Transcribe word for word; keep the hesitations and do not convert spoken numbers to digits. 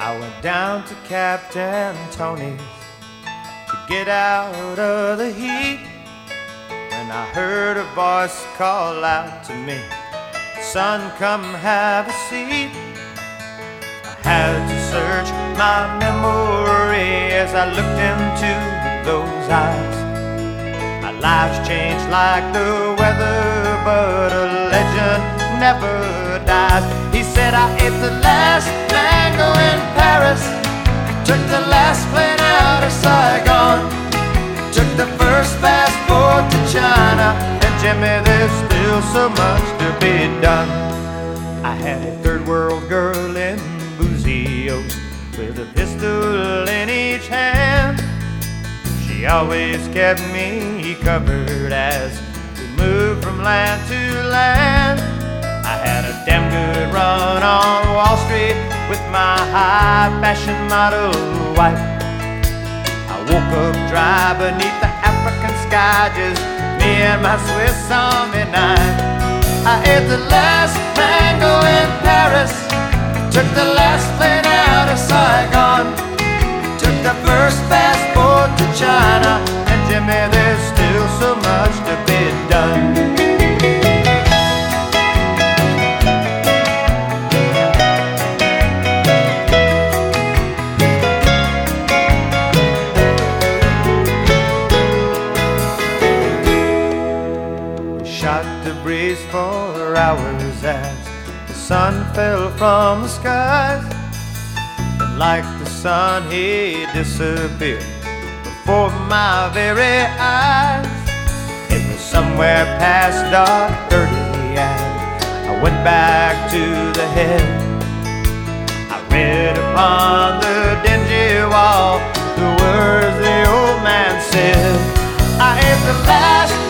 I went down to Captain Tony's to get out of the heat when I heard a voice call out to me, "Son, come have a seat." I had to search my memory as I looked into those eyes. My life's changed like the weather, but a legend never dies. He said, "I ate the last mango in Paris, took the last plane out of Saigon, took the first passport to China, and Jimmy, there's still so much to be done." I had a third world girl in Buzios with a pistol in each hand. She always kept me covered as we moved from land to land. I had a damn good run on Wall Street with my high fashion model wife. I woke up dry beneath the African sky, just me and my Swiss Army knife. I ate the last mango in Paris, took the last plane out of Saigon, took the first passport to China, and Jimmy, there's still so much to be done. Shot the breeze for hours as the sun fell from the skies. And like the sun, he disappeared before my very eyes. It was somewhere past dark thirty, and I went back to the head. I read upon the dingy wall the words the old man said. I ate the last